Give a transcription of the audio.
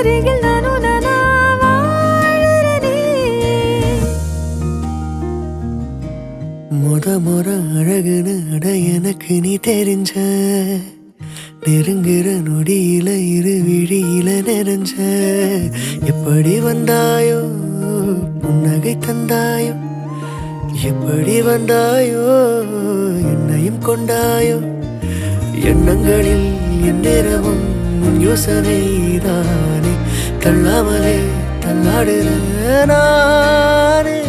அருகில் நானும் நானா வாழறேனே. முற அழகுன்னு அட எனக்கு நீ தெரிஞ்ச நெருங்குற நொடியில இரு விழியில நிறைஞ்ச எப்படி வந்தாயோ புன்னகை தந்தாயோ எப்படி வந்தாயோ என்னையும் கொண்டாயோ எண்ணங்களில் எந்நேரமும் யோசனைதானே தள்ளாமலே தள்ளாடுற நானே